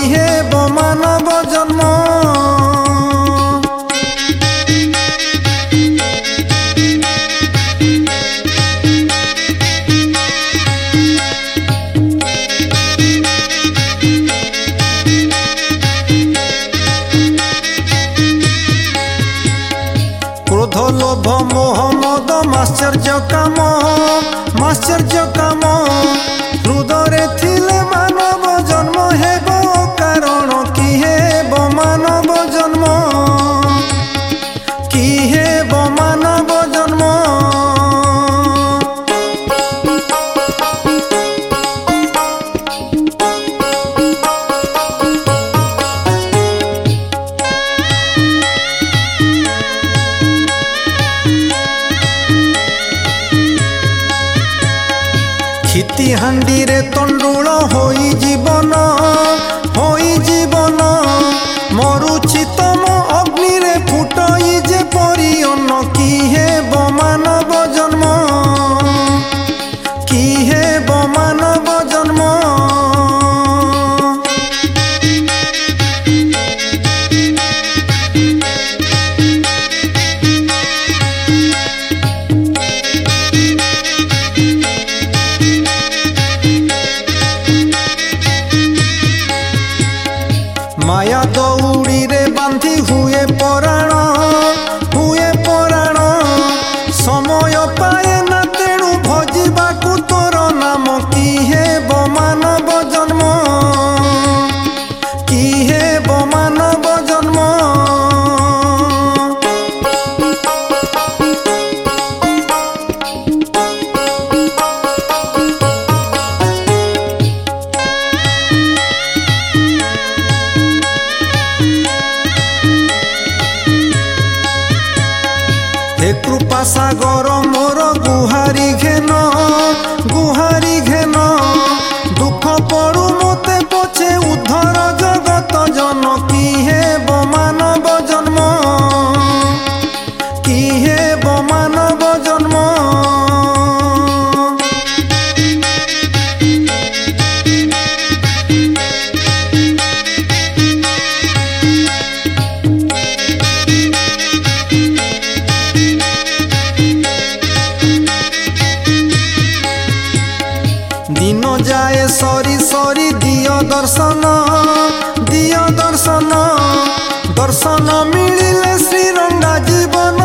हेब मानव जन्म। क्रोध लोभ मोह मद माश्चर्य काम, माश्चर्य काम हृदय थिले मानव जन्म हेब कारण कि हेब मानव जन्म, कि हेब मानव जन्म। क्षिति हांडी रे तंडुल होई जीवन, होई जीवन मरुछि तम अग्नि रे फुटई जे परि अन्न। कि हेब मानव जन्म, कि हेब मानव जन्म। माया दौड़ी रे बांधी हुए पराण, हुए पराण समय पाए ना तेणु भजिबाकु तोर नाम। कि हेब मानव जन्म, कि हेब मानव जन्म। हे कृपा सागर मोर गुहारी घेन, गुहारी घेन दुख पड़ू मते पछे उद्धर जगत जन। कि हेब मानव जन्म, कि हेब मानव जन्म। दिन जाए सरी सरी दिय दर्शन, दिय दर्शन दर्शन मिलिले श्रीरंगा जीवन।